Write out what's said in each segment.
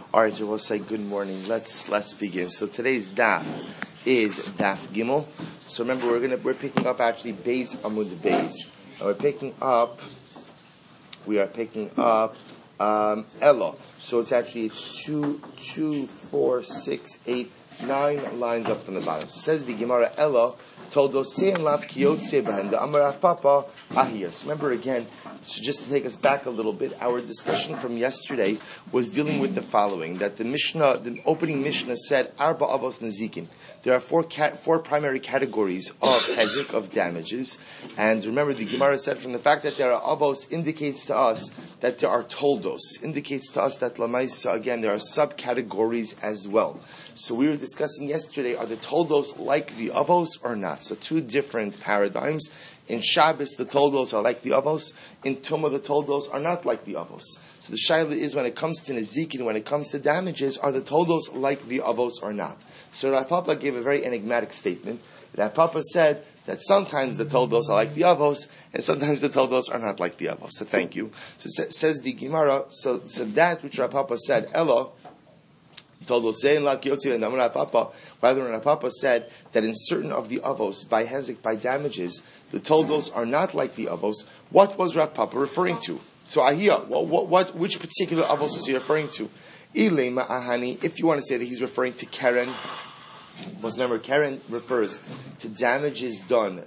All right, we'll say good morning. Let's begin. So today's daf is daf Gimel. So remember, we're picking up actually Beis Amud Beis. We are picking up Elo. So it's 2, 4, 6, 8, 9 lines up from the bottom. So it says the Gemara Elo told Osein Lav Kiyotze Behem the Amar Papa Ahiyah. So remember again. So just to take us back a little bit, our discussion from yesterday was dealing with the following: that the opening Mishnah said Arba Avos Nezikin. There are four primary categories of hezek, of damages. And remember, the Gemara said from the fact that there are avos indicates to us that there are toldos, indicates to us that lamaisa, again, there are subcategories as well. So we were discussing yesterday, are the toldos like the avos or not? So two different paradigms. In Shabbos, the toldos are like the avos. In Tumah, the toldos are not like the avos. So the shaila is, when it comes to nezikin, when it comes to damages, are the toldos like the avos or not? So Rav Papa gave a very enigmatic statement. Rav Papa said that sometimes the toldos are like the avos, and sometimes the toldos are not like the avos. So thank you. So says the Gemara, so that which Rav Papa said, Elo, Rather, Rav Papa said that in certain of the avos, by hezek, by damages, the toldos are not like the avos. What was Rav Papa referring to? So Ahiyah, which particular avos was he referring to? Ilema ahani, if you want to say that he's referring to Keren, because remember, Keren refers to damages done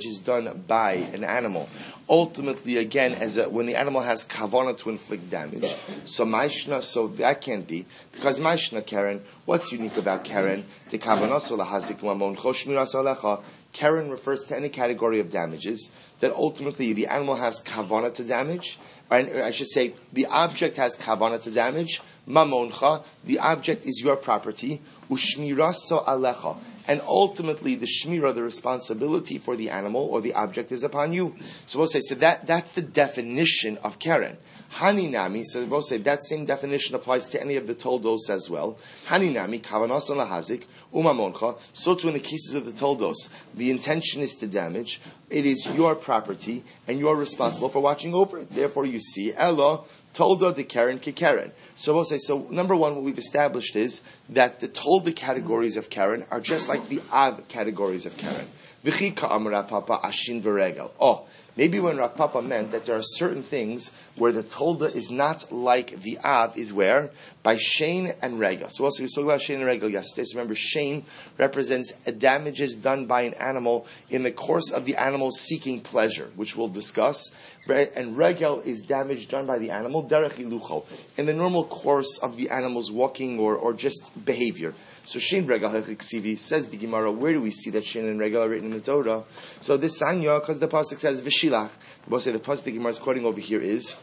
by an animal. Ultimately, again, when the animal has kavana to inflict damage. So Maishna, so that can't be, because Maishna Keren, what's unique about Keren? The kavana so lahazik mamon choshmiras alecha. Keren refers to any category of damages that ultimately the animal has kavana to damage, or I should say, the object has kavana to damage. Mamoncha, the object is your property. Ushmiraso alecha, and ultimately the shmira, the responsibility for the animal or the object, is upon you. So we'll say, that's the definition of Keren. Haninami, so we'll say that same definition applies to any of the toldos as well. Haninami, kavanos and lahazik, umamoncha, so too in the cases of the toldos, the intention is to damage. It is your property, and you're responsible for watching over it. Therefore you see, Elo, toldo de Keren ki Keren. So we'll say, so number one, what we've established is that the tolda categories of Keren are just like the Av categories of Keren. V'chi ka'amar Papa ashin v'regel. Oh, maybe when Rav Papa meant that there are certain things where the tolda is not like the Av is where? By Shein and Regel. So also we spoke about Shein and Regel yesterday. So remember, Shein represents damages done by an animal in the course of the animal seeking pleasure, which we'll discuss. And Regel is damage done by the animal, derech hilucho, in the normal course of the animal's walking or just behavior. So Shein Regel Hechiksivi, says the Gemara, where do we see that Shein and Regel are written in the Torah? So this Sanya, because the pasuk says V'shilach. We'll say the pasuk the Gemara is quoting over here is,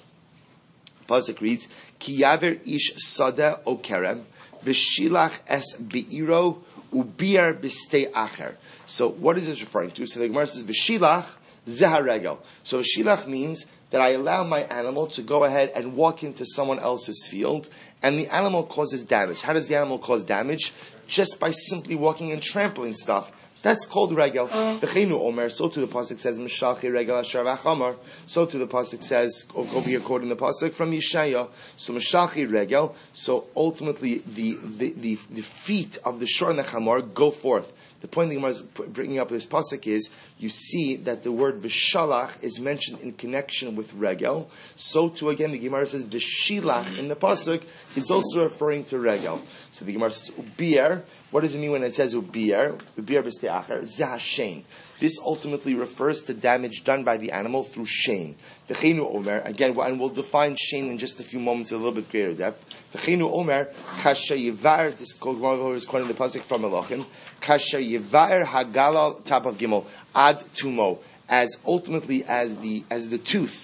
the pasuk reads, Ki yaver ish sada o kerem, V'shilach es be'iro ubiar b'stei acher. So what is this referring to? So the Gemara says V'shilach Zeh Regel. So shilach means that I allow my animal to go ahead and walk into someone else's field, and the animal causes damage. How does the animal cause damage? Just by simply walking and trampling stuff. That's called regel. V'cheinu omer. So to the pasuk says Mishachi regel asher v'achamar. So to the pasuk says, over here quoting the pasuk from Yeshaya. So Mishachi regel. So ultimately the feet of the shor and the chamar go forth. The point the Gemara is bringing up this pasuk is, you see that the word v'shalach is mentioned in connection with regel. So too again, the Gemara says v'shilach in the pasuk is also referring to regel. So the Gemara says ubier. What does it mean when it says ubier? Ubier b'stei acher zahashein. This ultimately refers to damage done by the animal through shein. V'cheinu omer, again, and we'll define shein in just a few moments in a little bit greater depth. V'cheinu omer, kasha yivar, this is quoting the pasuk from Elohim, kasha yivar hagala, top of Gimel, ad tumo, as ultimately as the tooth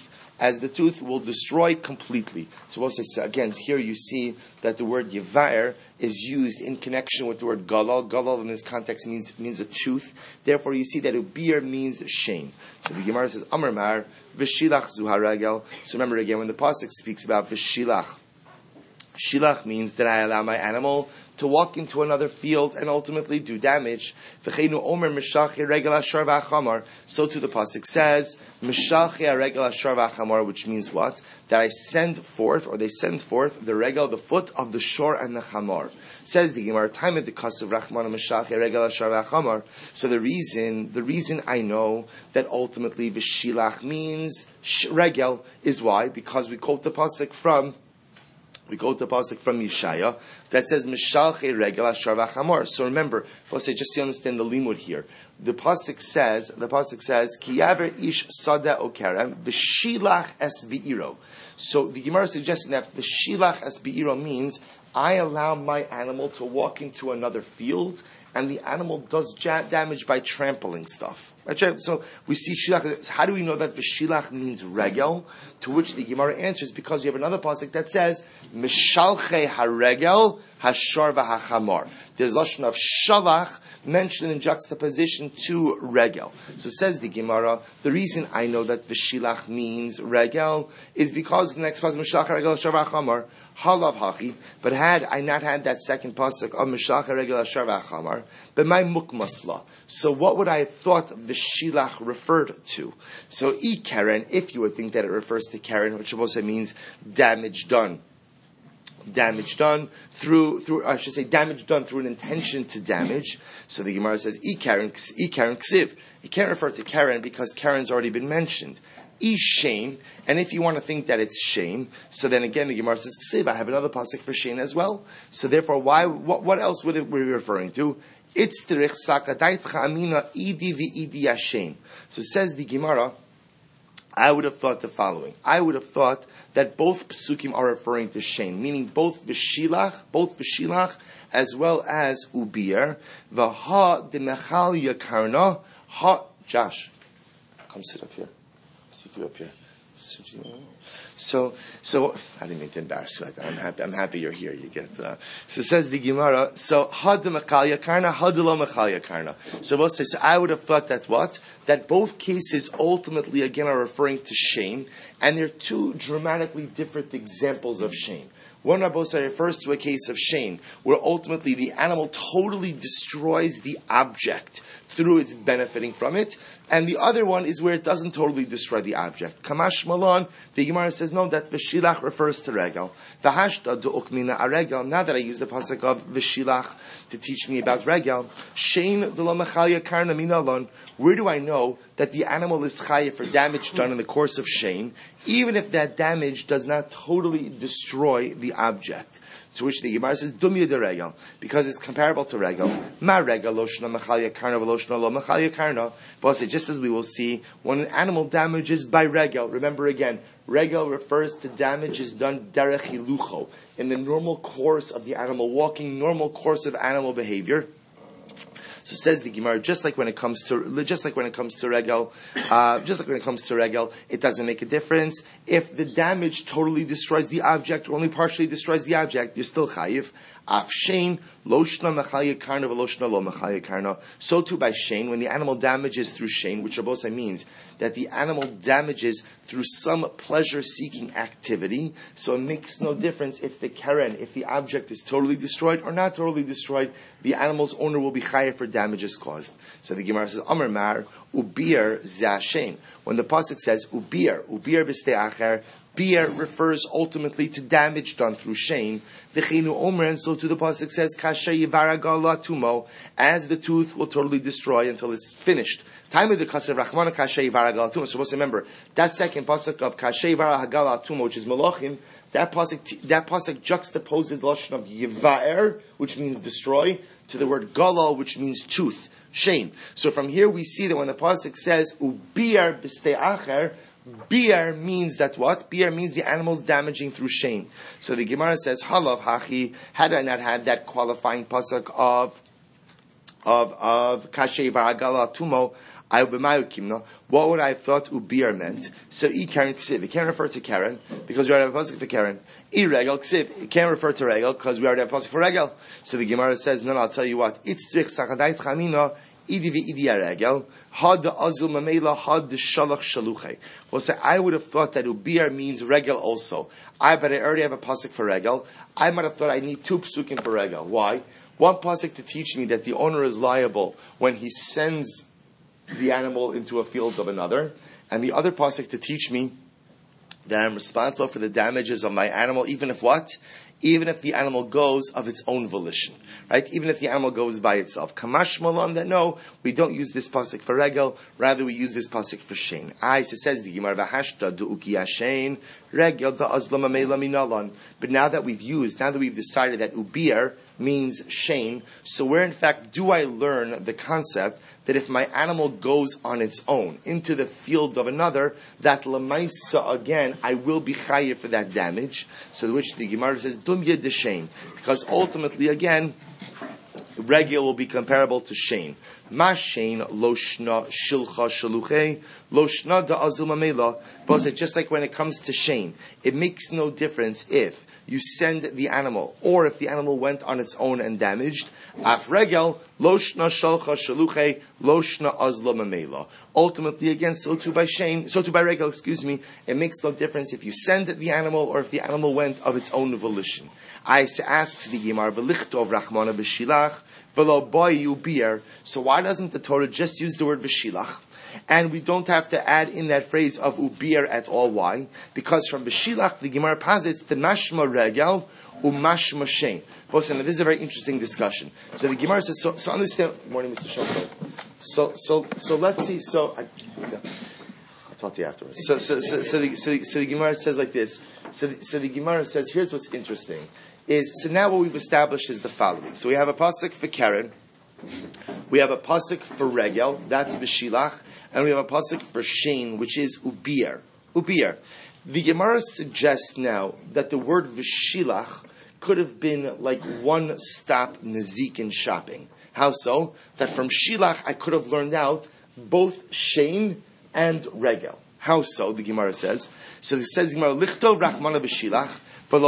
will destroy completely. So we'll say, so again, here you see that the word yivar is used in connection with the word galal. Galal in this context means a tooth. Therefore, you see that ubir means shame. So the Gemara says, Amar Mar, v'shilach zuharagel. So remember again, when the pasuk speaks about v'shilach, shilach means that I allow my animal to walk into another field and ultimately do damage. V'cheinu omer mishalchi regel hashar v'achamar. So too the pasuk says, mishalchi regel hashar v'achamar, which means what? That I send forth, or they send forth, the regel, the foot of the shor and the chamar. Says the Gemara, time at the cost of Rachman mishalchi regel hashar v'achamar. So the reason I know that ultimately v'shilach means regel is why? Because we quote the pasuk from Yeshaya that says mishalche regel hashar v'achamar. So remember, just so you understand the limud here. The pasuk says ki yaver ish sada okerem v'shilach es beiro. So the Gemara is suggesting that the shilach es beiro means I allow my animal to walk into another field, and the animal does damage by trampling stuff. So we see shilach. How do we know that the shilach means regel? To which the Gemara answers, because you have another pasuk that says mishalche haregel hashar v'hachamar. There's lashon of shalach mentioned in juxtaposition to regel. So says the Gemara, the reason I know that the shilach means regel is because the next pasuk mishalche haregel hashar v'hachamar. Halav hachi, but had I not had that second pasuk of mishalcha regel hashar v'achamar, but my mukmasla. So what would I have thought the shilach referred to? So karen, if you would think that it refers to karen, which also means damage done through damage done through an intention to damage. So the Gemara says karen ksiv. You can't refer to karen because karen's already been mentioned. Shane, and if you want to think that it's Shane, so then again the Gemara says Ksiv. I have another pasuk for Shane as well. So therefore, what else would it be referring to? It's Tirich Sakadait Chamina Idi v'Idi Yashen. So says the Gemara, I would have thought the following. I would have thought that both psukim are referring to Shane, meaning both v'shilach as well as ubir. V'ha demechal yakarna ha. Josh, come sit up here. See if you're up here. So I didn't mean to embarrass you like that. I'm happy you're here. You get so says the Gemara. So had mechalya karna, had lo mechalya karna. So we'll say. So I would have thought that's what, that both cases ultimately again are referring to shame, and they're two dramatically different examples of shame. One Rabbosai refers to a case of shame, where ultimately the animal totally destroys the object through its benefiting from it, and the other one is where it doesn't totally destroy the object. Kamash Malon, the Gemara says, no, that V'shilach refers to regel. V'hashta du'ukmina aregel, now that I use the pasuk of V'shilach to teach me about regel, Shein d'lo mechalya karna minalon, where do I know that the animal is chayav for damage done in the course of Shein, even if that damage does not totally destroy the object? To which the Gemara says, Dumya de regel, because it's comparable to regel. Ma regel loshna mechalya karna v'loshna lo mechalya karna. But just as we will see, when an animal damages by regel, remember again, regel refers to damages done derech hilucho, in the normal course of the animal walking, normal course of animal behavior. So says the Gemara, just like when it comes to regel, it doesn't make a difference. If the damage totally destroys the object or only partially destroys the object, you're still chayiv. Af shein loshna mechalya karna v'loshna lo mechalya karna. So too by shein, when the animal damages through shein, which Rabbosai means that the animal damages through some pleasure-seeking activity. So it makes no difference if the object is totally destroyed or not totally destroyed. The animal's owner will be chayav for damages caused. So the Gemara says, Amar Mar ubir zashen. When the pasuk says ubir b'stei acher, beer refers ultimately to damage done through shame. V'cheinu omer, and so too the pasuk says, kasher yivaragal latumo, as the tooth will totally destroy until it's finished. Time of the kasev rachmana kasher yivaragal latumo. So let's remember that second pasuk of kasher yivaragal latumo, which is Malachim. That pasuk juxtaposes the lashon of yivaer, which means destroy, to the word galal, which means tooth, shame. So from here we see that when the pasuk says ubir b'stei acher, beer means that what? Beer means the animal's damaging through shame. So the Gemara says, Halav hachi, had I not had that qualifying pasuk of kasher v'agala tumo, what would I have thought ubir meant? So karen ksiv, it can't refer to Karen because we already have a pasuk for Karen. Regel ksiv, it can't refer to regel because we already have a pasuk for regel. So the Gemara says, no, I'll tell you what. It's tzrich sakadait chamina Idi v'idi aregel, had the azul mamela, had the shalach shaluche. Well, say, I would have thought that ubir means regel also. But I already have a pasuk for regel. I might have thought I need 2 psukim for regel. Why? One pasuk to teach me that the owner is liable when he sends the animal into a field of another, and the other pasuk to teach me that I'm responsible for the damages of my animal, even if what? Even if the animal goes of its own volition, right? Even if the animal goes by itself. Kamash malam, that no, we don't use this pasuk for regel, rather we use this pasuk for shein. So says the Gemara, v'hashta du'uki shein, regel da'azlam amela minalan. But now that we've decided that ubir means shein, so where in fact do I learn the concept that if my animal goes on its own into the field of another, that lemaisa again, I will be chayiv for that damage. So which the Gemara says, dumya de shein. Because ultimately again, regel will be comparable to shein. Ma shein lo shna shilcha shaluche, lo shna da azul mamela. But just like when it comes to shein, it makes no difference if you send the animal, or if the animal went on its own and damaged. Af regel, lo shna shalcha shaluche, lo shna azla mamela. Ultimately, again, so too by regel, it makes no difference if you send the animal or if the animal went of its own volition. I asked the Gemara, v'lichtov rachmana b'shilach, v'lo bayu bir. So why doesn't the Torah just use the word v'shilach? And we don't have to add in that phrase of ubir at all. Why? Because from B'shilach, the Gemara posits the mashma regel umashma shein. Listen, this is a very interesting discussion. So the Gemara says, so understand. Good morning, Mr. Shulman. So let's see. I'll talk to you afterwards. So the Gemara says like this. So the Gemara says, here's what's interesting. So now what we've established is the following. So we have a pasuk for Karen. We have a pasuk for regel, that's b'shilach, and we have a pasuk for shein, which is ubir. Ubir. The Gemara suggests now that the word v'shilach could have been like one-stop nezikin shopping. How so? That from shilach I could have learned out both shein and regel. How so? The Gemara says. So it says Gemara lichtov rachmana v'shilach.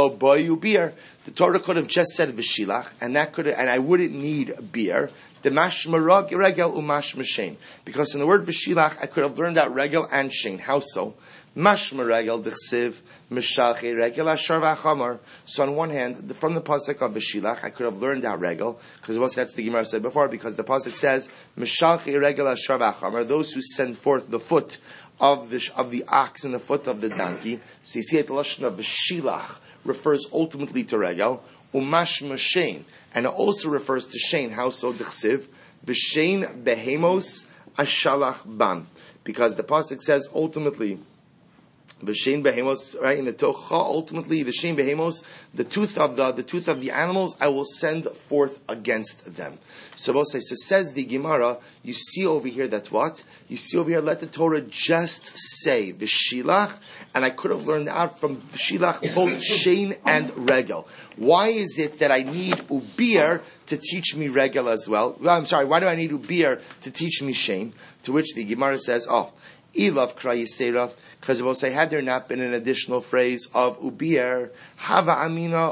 The Torah could have just said v'shilach, and I wouldn't need beer. The mashma regel umashma shein, because in the word v'shilach I could have learned out regel and shein. How so? Mashma regel d'chsiv mishalchi regel ashar v'achamar. So on one hand, from the pasuk of v'shilach I could have learned out regel, because that's the Gemara said before, because the pasuk says mishalchi regel ashar v'achamar, those who send forth the foot of the ox and the foot of the donkey. So you see, the lashon of v'shilach refers ultimately to regel, umashma shein, and it also refers to shein. How so? D'chsiv v'shein behemos ashalach bam, because the pasuk says ultimately v'shein behemos, right in the tocha. Ultimately, the shein behemos, the tooth of the animals, I will send forth against them. So says the Gemara. You see over here that's what you see over here. Let the Torah just say v'shilach, and I could have learned out from v'shilach both shein and regel. Why is it that I need ubir to teach me regel as well? I'm sorry. Why do I need ubir to teach me shein? To which the Gemara says, ilav krayisera. Because we'll say, had there not been an additional phrase of ubir, hava amina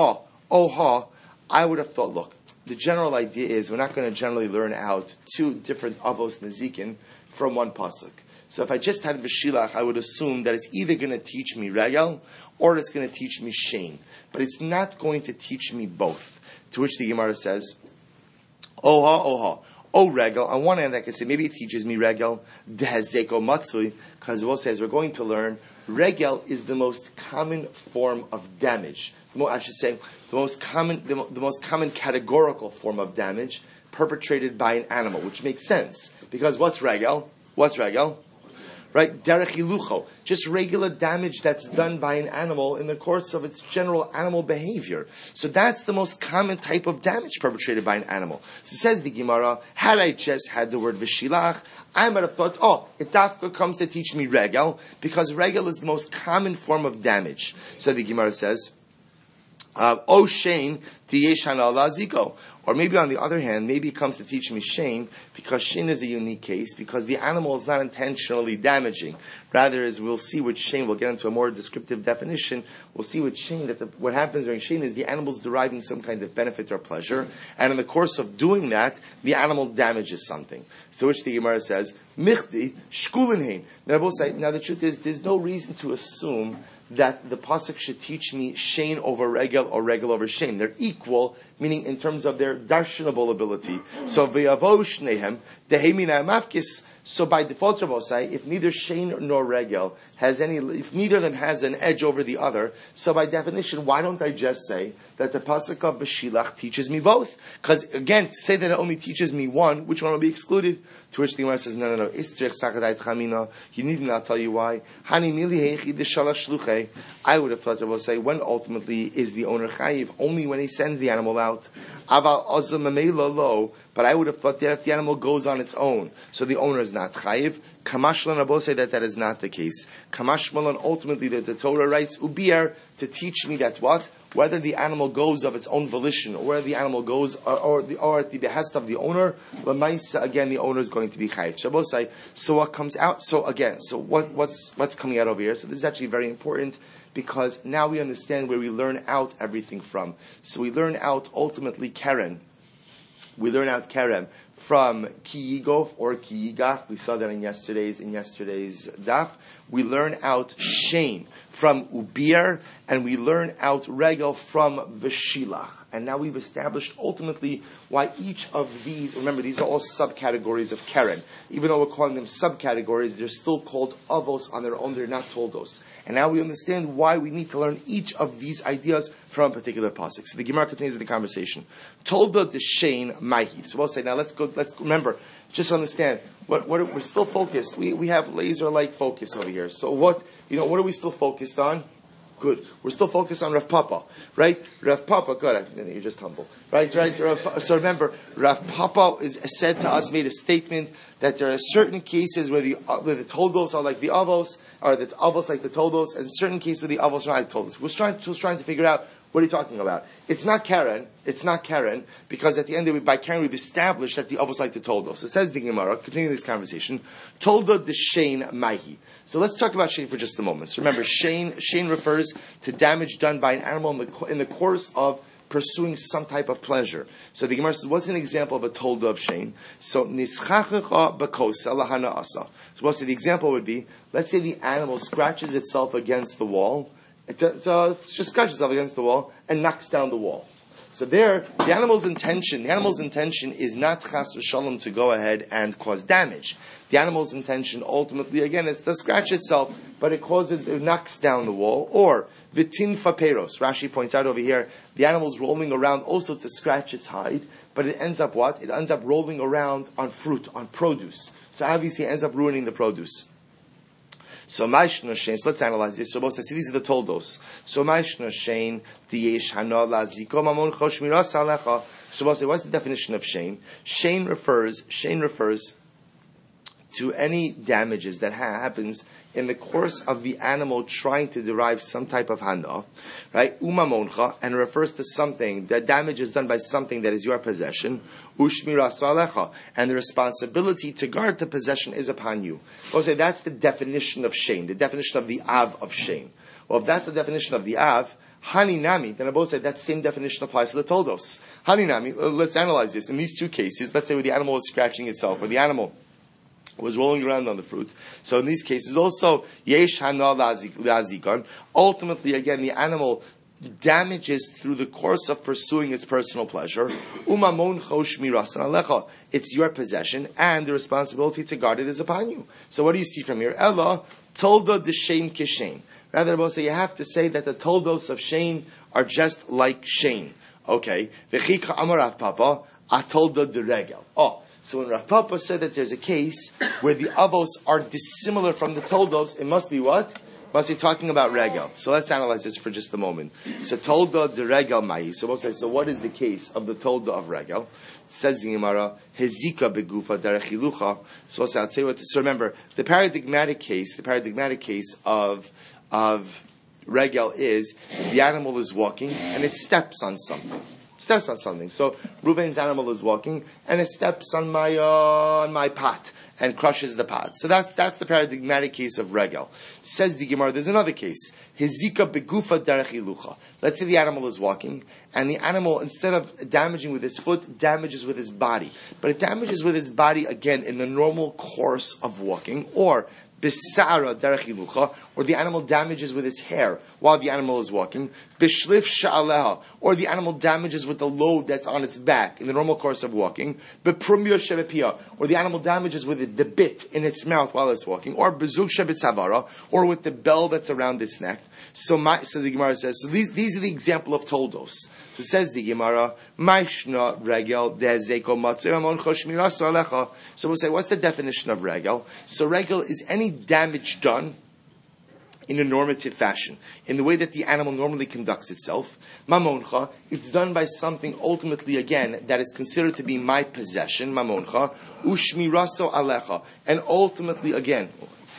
oha, I would have thought, look, the general idea is we're not going to generally learn out 2 different avos nezikin from one pasuk. So if I just had v'shilach, I would assume that it's either going to teach me regel or it's going to teach me shein. But it's not going to teach me both. To which the Gemara says, oha. Oh, regel. On one hand, I can say maybe it teaches me regel dehezeko matzui, because we'll say, as we're going to learn, regel is the most common form of damage. The most common categorical form of damage perpetrated by an animal, which makes sense because what's regel? Right? Derech hilucho, just regular damage that's done by an animal in the course of its general animal behavior. So that's the most common type of damage perpetrated by an animal. So says the Gemara, had I just had the word v'shilach, I might have thought, it dafka comes to teach me regel, because regel is the most common form of damage. So the Gemara says, shein Tiyeshana la ziko. Or maybe on the other hand, maybe it comes to teach me shein, because shein is a unique case, because the animal is not intentionally damaging. Rather, as we'll see with shein, we'll get into a more descriptive definition, we'll see with shein that what happens during shein is the animal is deriving some kind of benefit or pleasure, and in the course of doing that, the animal damages something. So which the Gemara says, Michti, shkulinhein. Now the truth is, there's no reason to assume that the pasuk should teach me shein over regel or regel over shein. They're equal, meaning in terms of their darshanable ability. So v'yavo shnehem dehemina mafkis. So by default, Rabbosai, if neither shein nor regel has if neither of them has an edge over the other, so by definition, why don't I just say that the pasuk of B'shilach teaches me both? Because again, to say that it only teaches me one, which one will be excluded? To which the Gemara says, no. You need me not tell you why. I would have thought Rabbosai, when ultimately is the owner chayiv? Only when he sends the animal out. But I would have thought that if the animal goes on its own, so the owner is not chayiv. Kamashmalan Rabbo say that is not the case. Kamashmalan ultimately that the Torah writes ubir to teach me that what? Whether the animal goes of its own volition, or whether the animal goes, or at the behest of the owner, l'maisa again the owner is going to be chayiv. Rabbo say, so what comes out? So what's coming out over here? So this is actually very important, because now we understand where we learn out everything from. So we learn out ultimately Keren. We learn out Kerem from Kiyigov or Kiyigach. We saw that in yesterday's daf. We learn out Shein from Ubir, and we learn out Regel from Veshilach. And now we've established ultimately why each of these, remember these are all subcategories of Keren. Even though we're calling them subcategories, they're still called avos on their own, they're not toldos. And now we understand why we need to learn each of these ideas from a particular pasuk. So the Gemara continues the conversation. Tolda deshein maihi. So we'll say, now let's remember, just understand, what we're still focused. We have laser-like focus over here. So what are we still focused on? Good. We're still focused on Rav Papa, right? Rav Papa, good. You're just humble, right? So remember, Rav Papa is said to us, made a statement that there are certain cases where the toldos are like the avos, or the avos like the toldos, and certain cases where the avos are like the toldos. We're trying to figure out, what are you talking about? It's not Keren, because at the end of it, by Keren, we've established that the avos like the toldos. It says the Gemara, continuing this conversation, Tolda deshein maihi. So let's talk about shein for just a moment. So remember, shein refers to damage done by an animal in the course of pursuing some type of pleasure. So the Gemara says, what's an example of a tolda of shein? So nischachecha bakosa lahana asa. So what's the example would be? Let's say the animal scratches itself against the wall. It just scratches itself against the wall and knocks down the wall. So there, the animal's intention is not chas v'shalom to go ahead and cause damage. The animal's intention ultimately, again, is to scratch itself, but it knocks down the wall. Or vitin faperos. Rashi points out over here, the animal's rolling around also to scratch its hide, but it ends up what? It ends up rolling around on fruit, on produce. So obviously it ends up ruining the produce. So Maishna Shein, so let's analyze this. So both see these are the toldos. So Maishna Shein, Diyesh Hana La Ziko Mamon Choshmira Salecha. So both say, what's the definition of Shein? Shein refers to any damages that happens in the course of the animal trying to derive some type of hana, right? Umamoncha, and it refers to something, that damage is done by something that is your possession. Ushmira salecha, and the responsibility to guard the possession is upon you. We'll say that's the definition of shein, the definition of the av of shein. Well, if that's the definition of the av, Haninami, then I both say that same definition applies to the toldos. Haninami, let's analyze this. In these two cases, let's say where the animal is scratching itself, or the animal was rolling around on the fruit. So in these cases also, yesh hana lazikon. Ultimately, again, the animal damages through the course of pursuing its personal pleasure. Umamon chosh mirasan alecha. It's your possession, and the responsibility to guard it is upon you. So what do you see from here? Ella tolda deshein kishein. Rather, we'll say you have to say that the toldos of shein are just like shein. Okay. V'chika amarav papa atolda deregel. Oh. So when Rav Papa said that there's a case where the avos are dissimilar from the toldos, it must be what? Must be talking about regel. So let's analyze this for just a moment. So tolda de regel mahi. So we'll say, so what is the case of the tolda of regel? Says the Gemara, hezika begufa derechilucha. So we'll say, I'll tell you what. So remember, the paradigmatic case of regel is the animal is walking and it steps on something. So Reuven's animal is walking and it steps on my pot and crushes the pot. So that's the paradigmatic case of regel. Says the Gemara, there's another case. Hizika begufa derech ilucha. Let's say the animal is walking, and the animal, instead of damaging with its foot, damages with its body. But it damages with its body, again, in the normal course of walking, or bisara derech ilucha, or the animal damages with its hair while the animal is walking, bishlif sha'aleha, or the animal damages with the load that's on its back in the normal course of walking, beprumyo shebepia, or the animal damages with the bit in its mouth while it's walking, or bezug shebetzavara, or with the bell that's around its neck. So the Gemara says, so these are the example of toldos. So says the Gemara, Maishna regel dezeko matzeh choshmiras alecha. So we'll say, what's the definition of regel? So regel is any damage done in a normative fashion, in the way that the animal normally conducts itself. Mamoncha, it's done by something ultimately, again, that is considered to be my possession, mamoncha, ushmiraso alecha, and ultimately, again,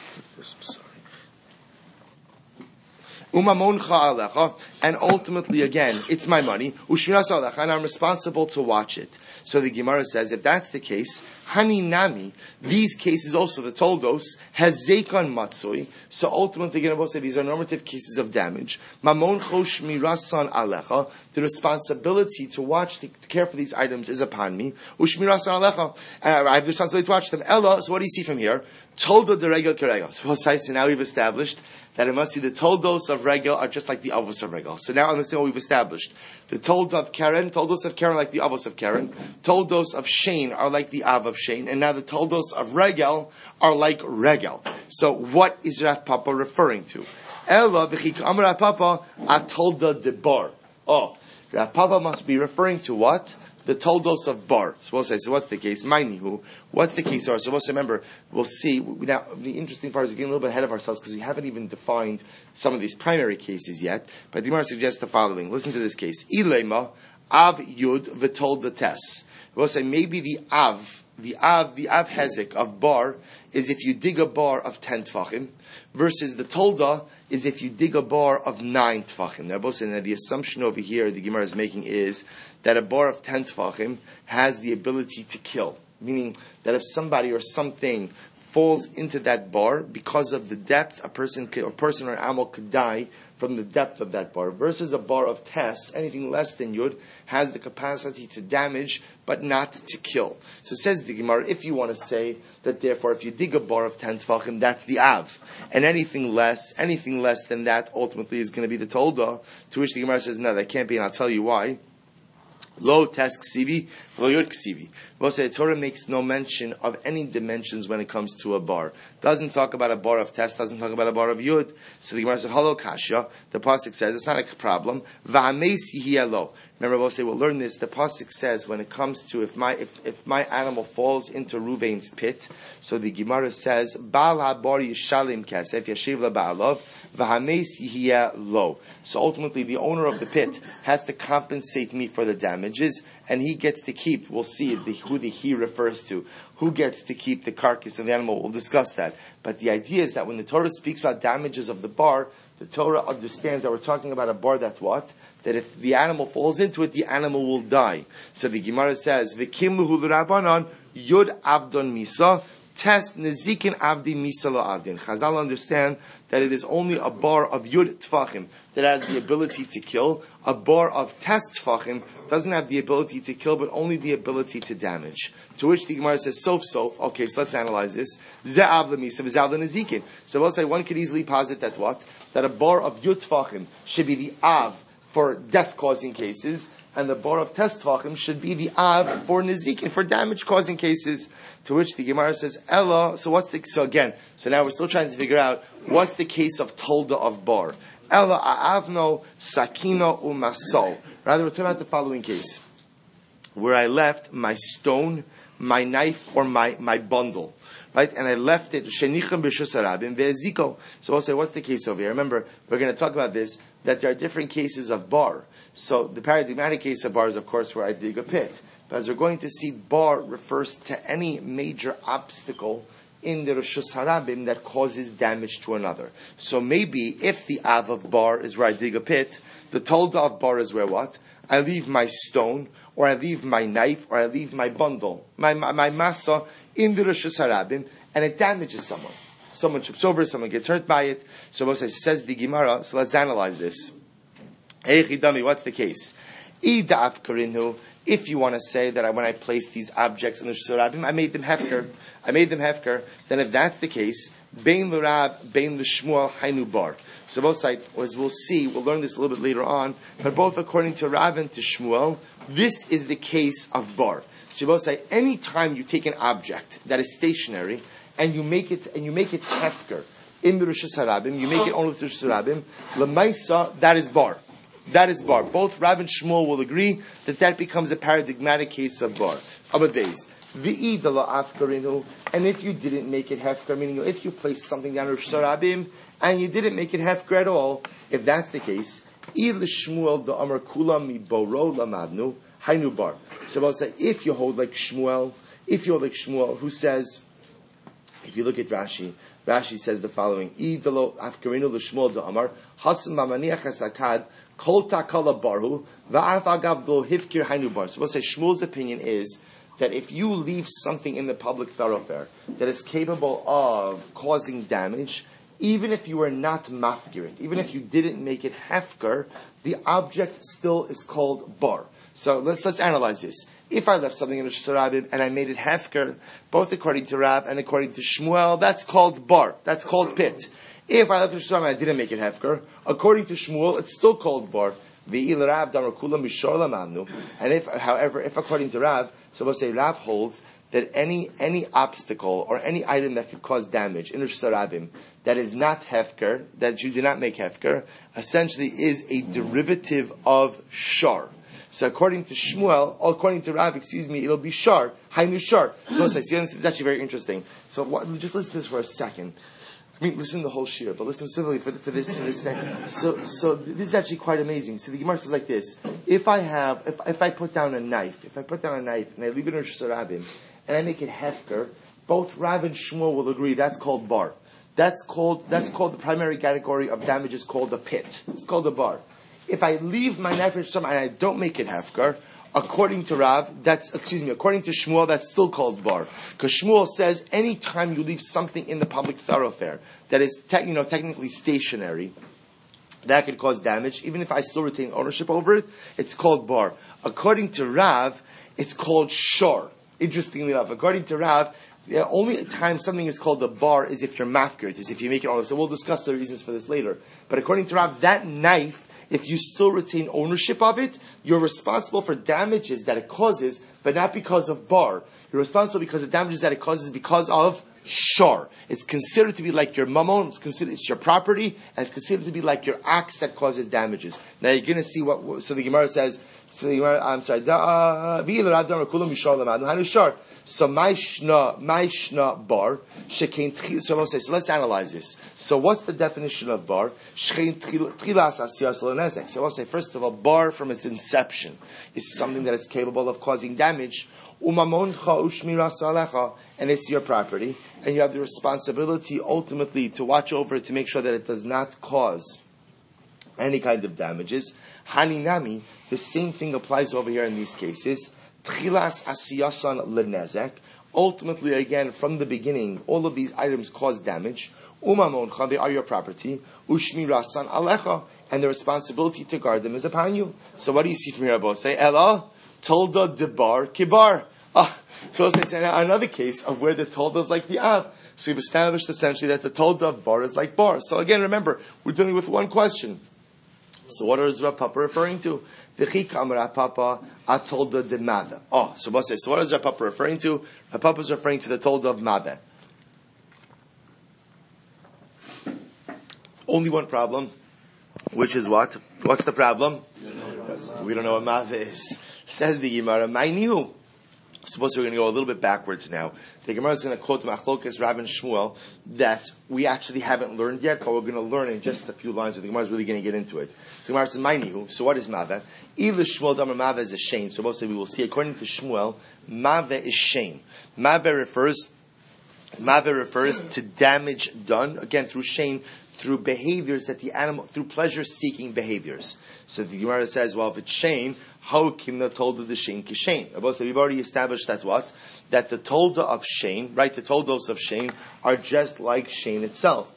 umamoncha alecha, and ultimately, again, it's my money, ushmiraso alecha, and I'm responsible to watch it. So the Gemara says, if that's the case, hani nami, these cases also, the toldos, has zekon matzoi. So ultimately, again, we'll say these are normative cases of damage. Mamon chosh mirasan alecha. The responsibility to watch, to care for these items is upon me. Ushmirasan alecha. I have the responsibility to watch them. Ella, so what do you see from here? Toldo de regel keregel. So now we've established that it must be the toldos of regel are just like the avos of regel. So now understand what we've established. The toldos of Karen like the avos of Karen. Toldos of Shane are like the av of Shane. And now the toldos of regel are like regel. So what is Rav Papa referring to? Ella v'chik amar Rav Papa atolda de bar. Oh, Rav Papa must be referring to what? The toldos of bar. So we'll say, so what's the case? Mainihu. What's the case? So we'll say, remember, we'll see. Now, the interesting part is getting a little bit ahead of ourselves because we haven't even defined some of these primary cases yet. But the Gemara suggests the following. Listen to this case. Ilema av yud v'tol the tes. We'll say maybe the av hezek of bar is if you dig a bar of 10 tfachim, versus the tolda is if you dig a bar of 9 tfachim. Now, both saying that the assumption over here the Gemara is making is that a bar of 10 tfachim has the ability to kill. Meaning that if somebody or something falls into that bar, because of the depth, a person or an animal could die from the depth of that bar. Versus a bar of tes, anything less than yud, has the capacity to damage, but not to kill. So says the Gemara, if you want to say that therefore if you dig a bar of 10 tfachim, that's the av. And anything less than that ultimately is going to be the tolda, to which the Gemara says, no, that can't be, and I'll tell you why. Lo tes ksivi, lo yod ksivi. We'll say the Torah makes no mention of any dimensions when it comes to a bar. Doesn't talk about a bar of tes, doesn't talk about a bar of yud. So the Gemara said, halo kasha. The pasuk says it's not a problem. Va'ames yihielo. Remember, we'll say we'll learn this. The pasuk says when it comes to if my animal falls into Ruvain's pit. So the Gemara says, Baal habar yishalim kesef yashiv laba'alov v'hames yihielo. So ultimately, the owner of the pit has to compensate me for the damages, and he gets to keep. We'll see who the he refers to. Who gets to keep the carcass of the animal? We'll discuss that. But the idea is that when the Torah speaks about damages of the bar, the Torah understands that we're talking about a bar that's what? That if the animal falls into it, the animal will die. So the Gemara says, V'kim luhu l'rabanan yud avdon misa tes nezikin avdi misa lo avdin. Chazal understand that it is only a bar of yud tfachim that has the ability to kill. A bar of tes tfachim doesn't have the ability to kill, but only the ability to damage. To which the Gemara says, sof. Okay, so let's analyze this. Ze'av l'misa v'ze'av l'nezikin. So we'll say one could easily posit that what? That a bar of yud tfachim should be the av for death-causing cases, and the bar of tes tfachim should be the av for nezikin, for damage-causing cases. To which the Gemara says, Ella, so now we're still trying to figure out what's the case of tolda of bar. Ella a'avno sakino u'masol. Rather, we're talking about the following case, where I left my stone, my knife, or my bundle. Right? And I left it, shenicham b'shus harabim ve'eziko. So we'll say, what's the case over here? Remember, we're going to talk about this, that there are different cases of bar. So the paradigmatic case of bar is, of course, where I dig a pit. But as we're going to see, bar refers to any major obstacle in the Rishus Harabim that causes damage to another. So maybe if the Av of Bar is where I dig a pit, the Tolda of Bar is where what? I leave my stone, or I leave my knife, or I leave my bundle, my masa in the Rishus Harabim, and it damages someone. Someone trips over, someone gets hurt by it. So says the Gemara, so let's analyze this. Hey Chidami, what's the case? Idaf Karinu, if you want to say that when I placed these objects in the Rishus Harabim, I made them hefker, then if that's the case, Bein l'Rav, Bein l'Shmuel, Hainu Bar. So both sides, as we'll see, we'll learn this a little bit later on, but both according to Rav and to Shmuel, this is the case of Bar. So both say, any time you take an object that is stationary, and you make it hefker in the Rishus Harabim, you make it only with the Rishus Harabim, l'maisa, that is Bar. That is Bar. Both Rav and Shmuel will agree that becomes a paradigmatic case of Bar. Abba days. And if you didn't make it hefker, meaning if you placed something down Rishus Harabim and you didn't make it hefker at all, if that's the case, Shmuel the Amar Kula mi Boro lamadnu Hainu Bar. So I'll say if you hold like Shmuel, who says, if you look at Rashi says the following: Idalo afkarinu l'Shmuel the Amar Hasan mamaniach hasakad kol takala barhu va'af agav do hifkir Hainu Bar. So we'll say Shmuel's opinion is that if you leave something in the public thoroughfare that is capable of causing damage, even if you were not mafkirit, even if you didn't make it hefker, the object still is called bar. So let's analyze this. If I left something in the Rishus Harabim and I made it hefker, both according to Rav and according to Shmuel, that's called bar. That's called pit. If I left the Rishus Harabim and I didn't make it hefker, according to Shmuel, it's still called bar. And if according to Rav, so we'll say Rav holds that any obstacle or any item that could cause damage in Rishus Harabim that is not hefker, that you do not make hefker, essentially is a derivative of shar. So according to Rav, it'll be shar, hainu shar. So let's say, see, this is actually very interesting. So just listen to this for a second. I mean, listen to the whole shir, but listen simply for this thing. So this is actually quite amazing. So the Gemara says like this: if I put down a knife and I leave it in Rishus Harabim and I make it hefker, both Rav and Shmuel will agree that's called bar. That's called the primary category of damages called a pit. It's called a bar. If I leave my knife in Rishus Harabim and I don't make it hefker, according to Shmuel, that's still called bar. Because Shmuel says any time you leave something in the public thoroughfare that is technically stationary, that could cause damage, even if I still retain ownership over it, it's called bar. According to Rav, it's called shor. Interestingly enough, according to Rav, the only time something is called a bar is if you're mafkir, is if you make it on. So we'll discuss the reasons for this later. But according to Rav, that knife, if you still retain ownership of it, you're responsible for damages that it causes, but not because of bar. You're responsible because of damages that it causes because of shar. It's considered to be like your mammon, it's your property, and it's considered to be like your ox that causes damages. Now you're going to see so the Gemara says, so Maishna bar, so let's analyze this. So what's the definition of bar? So I'll say, first of all, bar from its inception is something that is capable of causing damage. And it's your property, and you have the responsibility ultimately to watch over it to make sure that it does not cause any kind of damages. Haninami, the same thing applies over here in these cases. Tchilas asiyasan lenezek. Ultimately, again, from the beginning, all of these items cause damage. Umamoncha, they are your property. Ushmirasan alecha, and the responsibility to guard them is upon you. So what do you see from here, Abba? Say, Ella, tolda debar kibar. So I'll say another case of where the tolda is like the av. So we've established essentially that the tolda of bar is like bar. So again, remember, we're dealing with one question. So what is Rav Papa referring to? V'chikam Rav Papa atolda de mada. So what is Rav Papa referring to? Rav Papa is referring to the tolda of mada. Only one problem, which is what? What's the problem? We don't know what mada is. Says the Gemara, my new. Suppose we're going to go a little bit backwards now. The Gemara is going to quote Machlokas, Rav and Shmuel that we actually haven't learned yet, but we're going to learn in just a few lines. The Gemara is really going to get into it. So the Gemara says, "Ma'inihu." So what is Maveh? Either Shmuel Damar Maveh is a shame. So we will see, according to Shmuel, Maveh is shame. Maveh refers Mave refers to damage done, again, through shein, through behaviors that the animal, through pleasure-seeking behaviors. So the Gemara says, well, if it's shein, how kimna tolda the shein kishein? We've already established that what? That the tolda of shein, right, the toldos of shein are just like shein itself.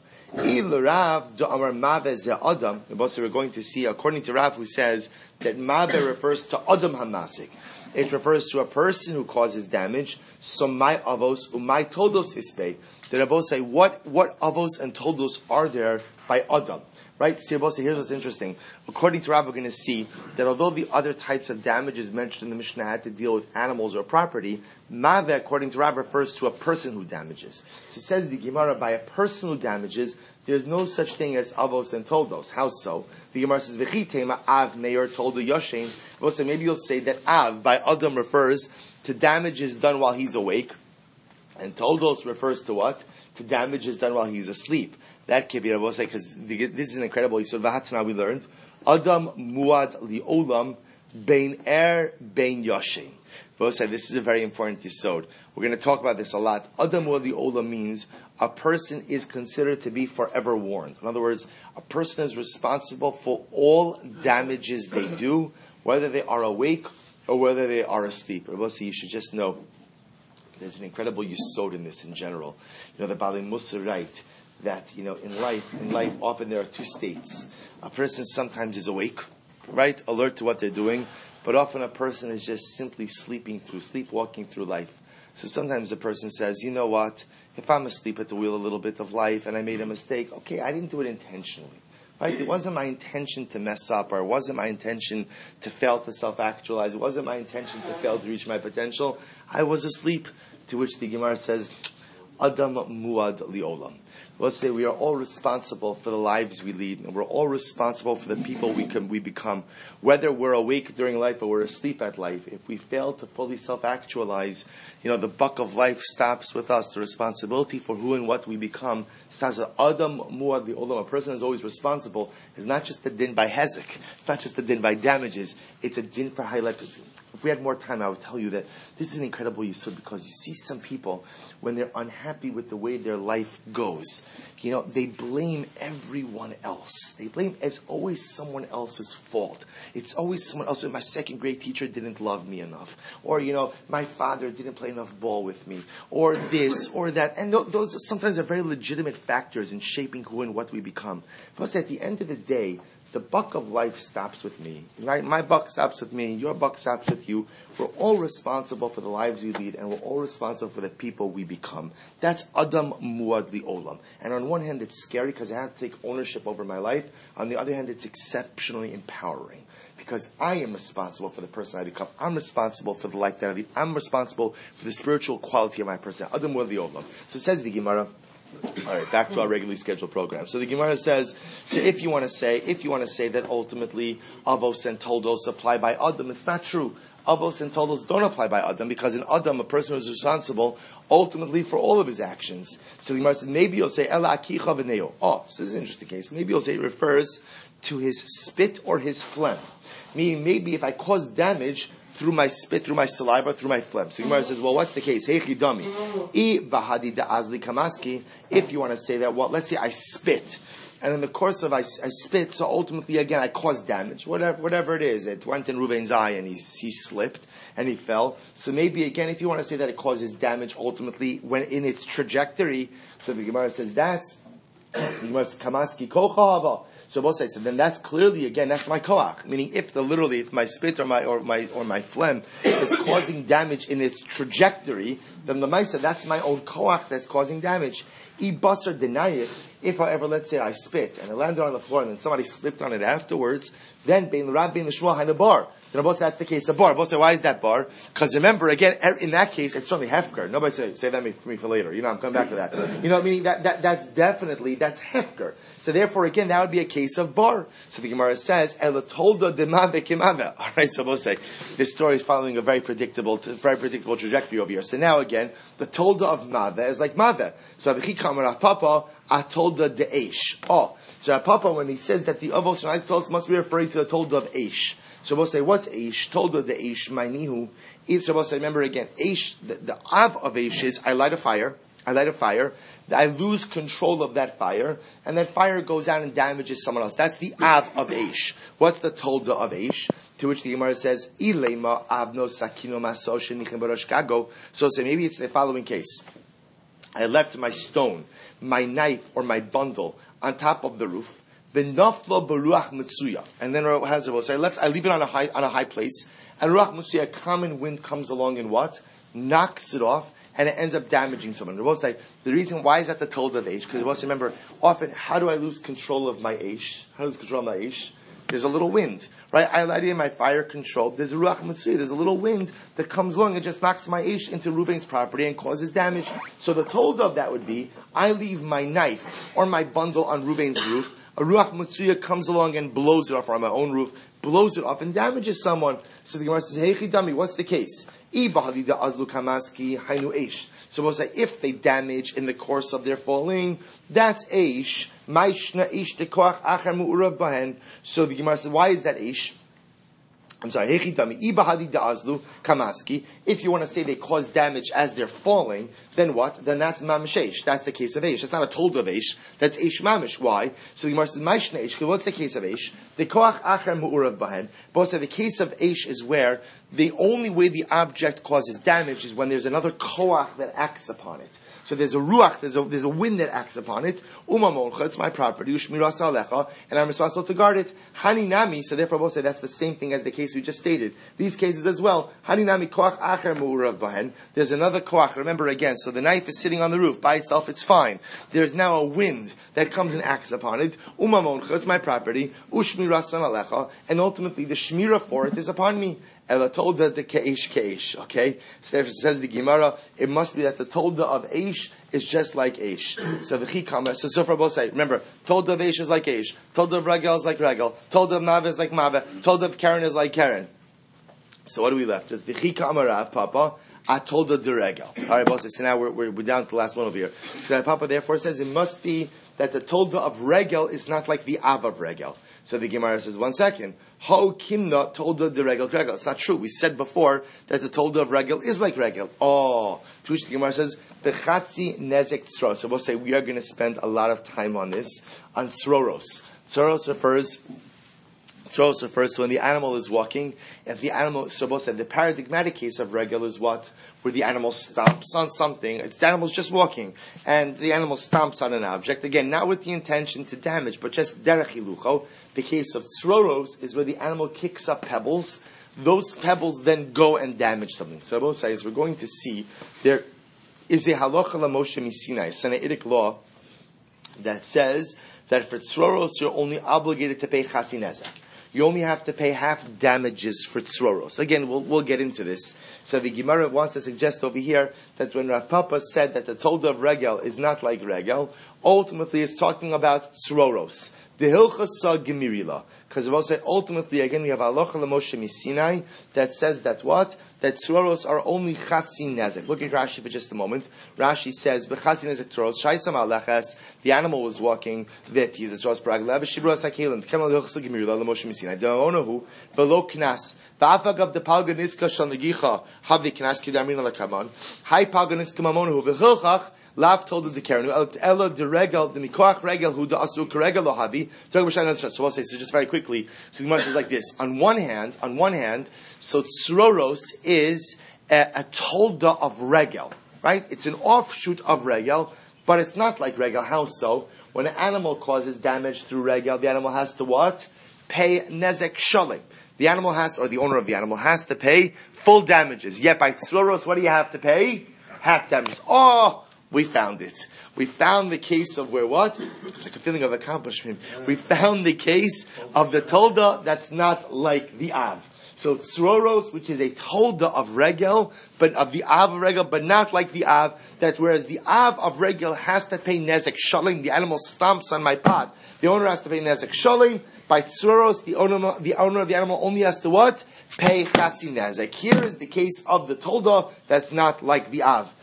Rav do amar mave ze adam. We're going to see, according to Rav, who says that mave refers to adam hamasik. It refers to a person who causes damage. So my avos umay toldos ispei. The Rabbi say, what avos and toldos are there by adam? Right? So here's what's interesting. According to Rav, we're going to see that although the other types of damages mentioned in the Mishnah had to deal with animals or property, Mave, according to Rav, refers to a person who damages. So it says the Gemara, by a person who damages, there's no such thing as avos and toldos. How so? The Gemara says, V'chitema av meir toldo yoshein. So maybe you'll say that av, by Adam, refers to damages done while he's awake, and toldos refers to what? To damages done while he's asleep. That can be, I will say, because this is an incredible yisod v'hatana we learned. Adam muad li'olam bein bein yoshin. Both say this is a very important yisod. We're going to talk about this a lot. Adam muad li'olam means a person is considered to be forever warned. In other words, a person is responsible for all damages they do, whether they are awake or whether they are asleep. Both say you should just know there's an incredible yisod in this in general. You know, the Baalei Mussar write that, you know, in life, often there are two states. A person sometimes is awake, right, alert to what they're doing, but often a person is just simply sleepwalking through life. So sometimes a person says, you know what, if I'm asleep at the wheel a little bit of life and I made a mistake, okay, I didn't do it intentionally. Right? It wasn't my intention to mess up, or it wasn't my intention to fail to self-actualize. It wasn't my intention to fail to reach my potential. I was asleep. To which the Gemara says, Adam muad li'olam. Let's say we are all responsible for the lives we lead, and we're all responsible for the people we become. Whether we're awake during life or we're asleep at life, if we fail to fully self-actualize, you know, the buck of life stops with us. The responsibility for who and what we become starts with Adam muad li'olam. A person is always responsible. It's not just a din by hezek. It's not just a din by damages. It's a din for high life. If we had more time, I would tell you that this is an incredible yisod, because you see some people, when they're unhappy with the way their life goes, you know, they blame everyone else. It's always someone else's fault. It's always someone else. My second grade teacher didn't love me enough. Or, you know, my father didn't play enough ball with me. Or this, or that. And those sometimes are very legitimate factors in shaping who and what we become. Plus, at the end of the day, the buck of life stops with me, right? My buck stops with me. Your buck stops with you. We're all responsible for the lives we lead, and we're all responsible for the people we become. That's Adam muad li'olam. And on one hand, it's scary because I have to take ownership over my life. On the other hand, it's exceptionally empowering because I am responsible for the person I become. I'm responsible for the life that I lead. I'm responsible for the spiritual quality of my person. Adam muad li'olam. So says the Gemara. All right, back to our regularly scheduled program. So the Gemara says, so if you want to say that ultimately avos and toldos apply by Adam, it's not true. Avos and toldos don't apply by Adam, because in Adam a person is responsible ultimately for all of his actions. So the Gemara says, maybe you'll say Ela akicha v'neo. Oh, so this is an interesting case. Maybe you'll say it refers to his spit or his phlegm. Meaning, maybe if I cause damage through my spit, through my saliva, through my phlegm. So the Gemara says, well, what's the case? Heichi dami. I bahadi da'azli kamaski. If you want to say that, well, let's say I spit. And in the course of I spit, so ultimately, again, I caused damage. Whatever it is. It went in Reuven's eye and he slipped and he fell. So maybe, again, if you want to say that it causes damage ultimately when in its trajectory, so the Gemara says that's kamaski kocha. So both say, so then that's clearly, again, that's my koach. Meaning, if my spit or my phlegm is causing damage in its trajectory, then the Maisa, that's my own koach that's causing damage. Ibasar denayich, if however, let's say I spit and it landed on the floor and then somebody slipped on it afterwards, then bein l'rab bein l'shmuel hainu bar. Then both say that's the case of bar. Both say, why is that bar? Because remember, again, in that case, it's certainly hefker. Nobody say that for me for later. You know, I'm coming back to that. You know, meaning that's definitely, that's hefker. So therefore, again, that would be a case of bar. So the Gemara says, Ela tolda demave kimave. All right, so both say, this story is following a very predictable trajectory over here. So now again, the tolda of mave is like mave. So Avichi Kamar Papa, Atolda de Eish. Oh, so Papa, when he says that the avos and toldos must be referring to the tolda of Eish. So we'll say, what's Eish? Tolda de Eish, my nihu. So we'll say, remember again, Eish, the av of Eish is, I light a fire, I light a fire, I lose control of that fire, and that fire goes out and damages someone else. That's the av of Eish. What's the tolda of Eish? To which the Gemara says, Ilema avno sakino maso shenichem barash kago. So maybe it's the following case. I left my stone, my knife, or my bundle on top of the roof. V'naflo beruach mitzuya. And then what has it? So I leave it on a high place, and ruach mitzuya, a common wind comes along and what? Knocks it off, and it ends up damaging someone. We'll say, the reason why is that the told of Eish? Because we'll say, remember, often, how do I lose control of my Eish? How do I lose control of my Eish? There's a little wind, right? I light in my fire control. There's a ruach mitzuyah. There's a little wind that comes along and just knocks my Eish into Reuven's property and causes damage. So the told of that would be, I leave my knife or my bundle on Reuven's roof. A ruach mitzuyah comes along and blows it off, or on my own roof, blows it off and damages someone. So the Gemara says, hey chidami, what's the case? So we'll say, if they damage in the course of their falling, that's Eish. So the Gemara says, why is that Eish? I'm sorry, if you want to say they cause damage as they're falling, then what? Then that's mamish Eish. That's the case of Eish. That's not a told of Eish. That's Eish mamish. Why? So the Gemara says, Maishna Eish. What's the case of Eish? The koach acher mu'urav bahen. But the case of Eish is where the only way the object causes damage is when there's another koach that acts upon it. So there's a ruach, there's a wind that acts upon it. It's my property, ushmiras alecha, and I'm responsible to guard it. Haninami, so therefore we'll say that's the same thing as the case we just stated. These cases as well. Haninami koach acher mu'urav bahen. There's another koach. Remember again. So the knife is sitting on the roof by itself. It's fine. There's now a wind that comes and acts upon it. It's my property. Ushmiras alecha, and ultimately the shmira for it is upon me. Ela tolda de keish. Okay? So therefore says the Gemara, it must be that the tolda of Eish is just like Eish. So the Chikama, so for both say, remember, tolda of Eish is like Eish, tolda of Regel is like Regel, tolda of Mava is like Mava, tolda of Karen is like Karen. So what do we left? Just the Chikama Rav Papa, Atolda de Regel. Alright, boss, so now we're down to the last one over here. So Rav Papa therefore says it must be that the tolda of Regel is not like the Av of Regel. So the Gemara says, 1 second. Ho kimna tolda de regel regel. It's not true. We said before that the tolda of regel is like regel. Oh. To which the Gemara says, bechatzi nezek tzro. So we'll say we are going to spend a lot of time on this, on tzroros. Tzroros refers to when the animal is walking. If the animal, so we'll say the paradigmatic case of regel is what? Where the animal stomps on something. The animal's just walking, and the animal stomps on an object. Again, not with the intention to damage, but just derech hilucho. The case of tzroros is where the animal kicks up pebbles. Those pebbles then go and damage something. So Rabbi says, we're going to see, there is a halacha l'Moshe Misinai, a Sinaitic law, that says that for tzroros you're only obligated to pay chatzi nezek. You only have to pay half damages for tzroros. Again, we'll get into this. So the Gemara wants to suggest over here that when Rav Papa said that the tolda of regel is not like regel, ultimately it's talking about tzroros. The hilchasa gemirila. Because we'll say ultimately, again, we have halacha l'Moshe Misinai that says that what? That tzroros are only chatzi nezek. Look at Rashi for just a moment. Rashi says, "B'chatzi nezek tzroros shaisam aleches." The animal was walking. That he's a tzroros bragla. V'shibros hakelim. Kemal hilchasa gemirila l'Moshe Misinai. Da'onahu v'lo knas. V'afagav de palga niska shal negicha havi knas k'damrina lekaman. Hai palga niska mamonahu v'chilchach. Lav told the Karen, Ella de Regel, the Mikoach Regel, who the Asu Karegel Lohavi. So we'll say, so just very quickly, so the Gemara says like this. On one hand, so Tzroros is a tolda of Regel, right? It's an offshoot of Regel, but it's not like Regel. How so? When an animal causes damage through Regel, the animal has to what? Pay Nezek Shalim. The animal has to, or the owner of the animal has to pay full damages. Yet by Tzroros, what do you have to pay? Half damages. Oh! We found it. We found the case of where what? It's like a feeling of accomplishment. We found the case of the tolda that's not like the av. So tzroros, which is a tolda of regel, but of the av of regel, but not like the av. That's whereas the av of regel has to pay nezek shalim. The animal stomps on my pot. The owner has to pay nezek shalim. By tzroros, the owner of the animal only has to what? Pay chatzi nezek. Here is the case of the tolda that's not like the av.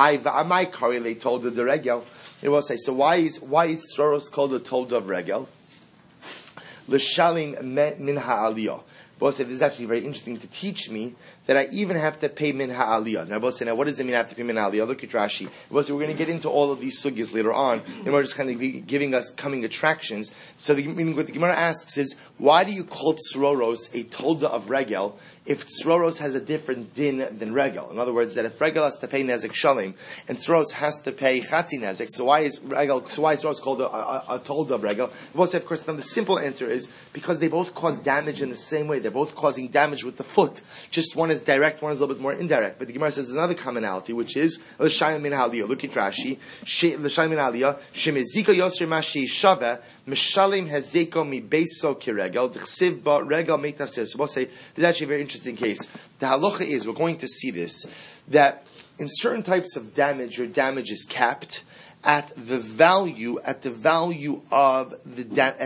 I correlate tolda de regel. It will say, so why is tzroros called the tolda of regel? L'shalim min ha'aliyah. But say this is actually very interesting to teach me that I even have to pay min ha'aliyah. Now, both say, now what does it mean I have to pay min ha'aliyah? Look at Rashi. Both say, we're going to get into all of these sugyas later on, and we're just kind of giving us coming attractions. So meaning what the Gemara asks is, why do you call tzroros a tolda of regel if tzroros has a different din than regel? In other words, that if regel has to pay nezek shalim, and tzroros has to pay chatzi nezek, so why is tzroros called a tolda of regel? Both say, of course, then the simple answer is because they both cause damage in the same way. They're both causing damage with the foot. Just one is direct, one is a little bit more indirect. But the Gemara says another commonality, which is l'shayim min haliyah. Look at Rashi. L'shayim min haliyah. Shemezika yosher mashi shava mishalim hazeko mi beiso kiregel d'chsiv ba regel meitasir. So we'll say this is actually a very interesting case. The halacha is, we're going to see this, that in certain types of damage, your damage is capped at the value of the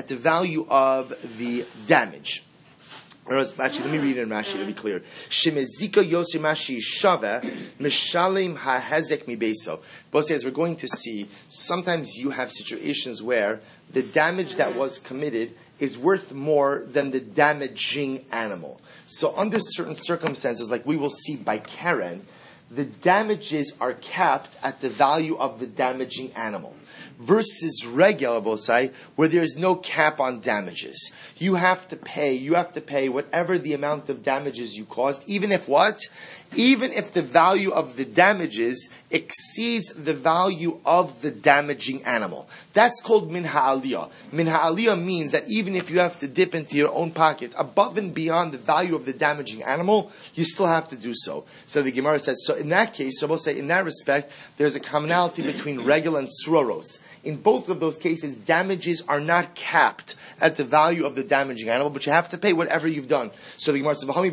damage. Actually, let me read it in Rashi to be clear. Shemezika yoser mashi shava mishalim hahezek mi beso. Both says we're going to see sometimes you have situations where the damage that was committed is worth more than the damaging animal. So under certain circumstances, like we will see by Karen, the damages are capped at the value of the damaging animal. Versus regel, Abosai, where there is no cap on damages. You have to pay whatever the amount of damages you caused, even if what? Even if the value of the damages exceeds the value of the damaging animal. That's called min ha'aliyah. Min ha'aliyah means that even if you have to dip into your own pocket above and beyond the value of the damaging animal, you still have to do so. So the Gemara says, so in that case, so we'll say in that respect, there's a commonality between regel and sroros. In both of those cases, damages are not capped at the value of the damaging animal, but you have to pay whatever you've done. So the Gemara says, but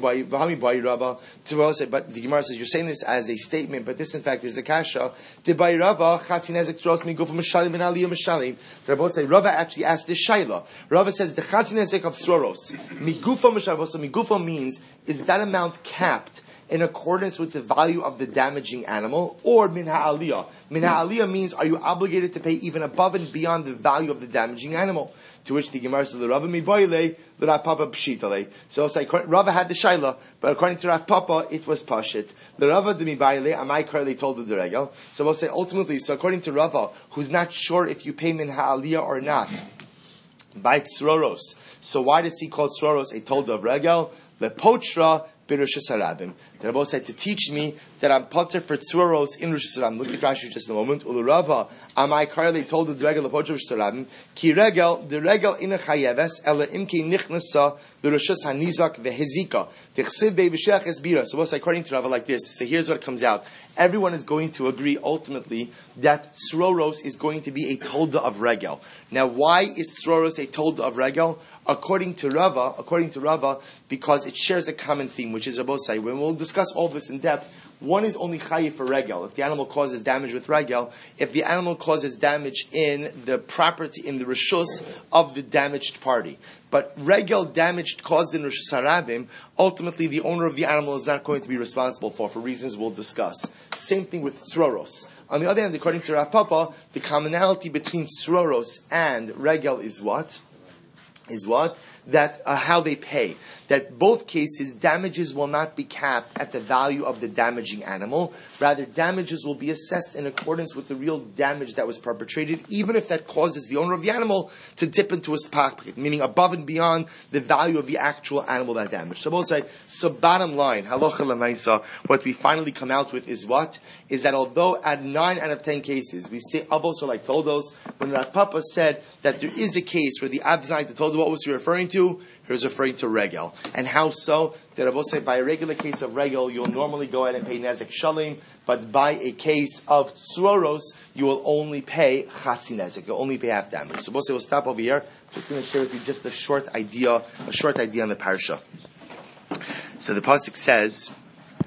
the Gemara says, you're saying this as a statement, but this in fact is the kasha. The Rabbi say, Rava actually asked this shayla. Rava says, the chatinezek of sroros, migufa mishalvosa, migufa means, is that amount capped in accordance with the value of the damaging animal, or min ha'aliyah? Min ha'aliyah means, are you obligated to pay even above and beyond the value of the damaging animal? To which the Gemara says, the Rava miboile, the Rav Papa pshitale. So it's like, Rava had the shaila, but according to Rav Papa, it was pashit. The Rava de miboile, Amai Karli told the deregel. So we'll say, ultimately, so according to Rava, who's not sure if you pay min ha'aliyah or not, by tzroros. So why does he call tzroros a told of regel? The pochra, Rosh Hashanah. The Rabbi said to teach me that I'm potter for tzroros in Rosh Hashanah. Look at Rashi just a moment. Ulurava, Amai Karli told the regel of Rosh Hashanah. Ki regel, the regel ina chayeves, ela imki nichnasa, the Rosh Hanizak vehezika. Tichsiv be'vishach esbira. So what's according to Rava like this? So here's what comes out. Everyone is going to agree ultimately that tzroros is going to be a tolda of regel. Now, why is tzroros a tolda of regel? According to Rava, because it shares a common theme, which is Rabosai. When we'll discuss all this in depth, one is only chayiv for regel. If the animal causes damage with regel, if the animal causes damage in the property, in the reshus of the damaged party. But regel damaged caused in Rosh Hashanah, ultimately the owner of the animal is not going to be responsible for reasons we'll discuss. Same thing with tzroros. On the other hand, according to Rav Papa, the commonality between tzroros and regel is what? That how they pay. That both cases, damages will not be capped at the value of the damaging animal. Rather, damages will be assessed in accordance with the real damage that was perpetrated, even if that causes the owner of the animal to dip into his pocket, meaning above and beyond the value of the actual animal that damaged. So we'll say, so bottom line, halacha l'maisa, what we finally come out with is what? Is that although at 9 out of 10 cases, we say avos are like toldos, when Rav Papa said that there is a case where the avznai to toldo, what was he referring to? He was referring to regel. And how so? The Rabbi say by a regular case of regel, you'll normally go ahead and pay nezek shalim, but by a case of tzroros, you will only pay chatzi nezek. You'll only pay half damage. So we'll stop over here. I'm just going to share with you just a short idea on the parsha. So the pasuk says,